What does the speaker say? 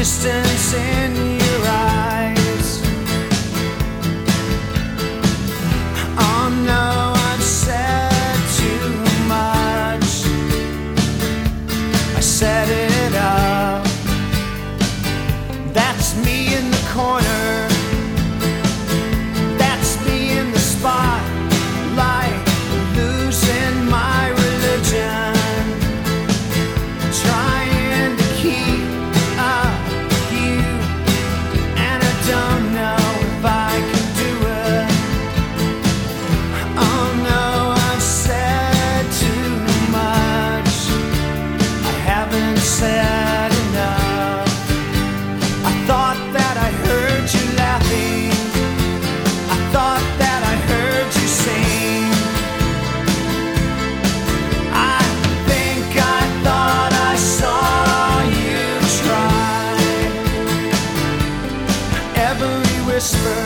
distance in your eyes. Oh no, I've said too much. I set it up. That's me in the corner. That's me in the spotlight, losing my religion, trying to keep up with you, and I don't know if I can do it. Oh no, I've said too much. I haven't said enough. I thought that I heard you laughing. I thought that I heard you sing. I think I thought I saw you try. Every whisper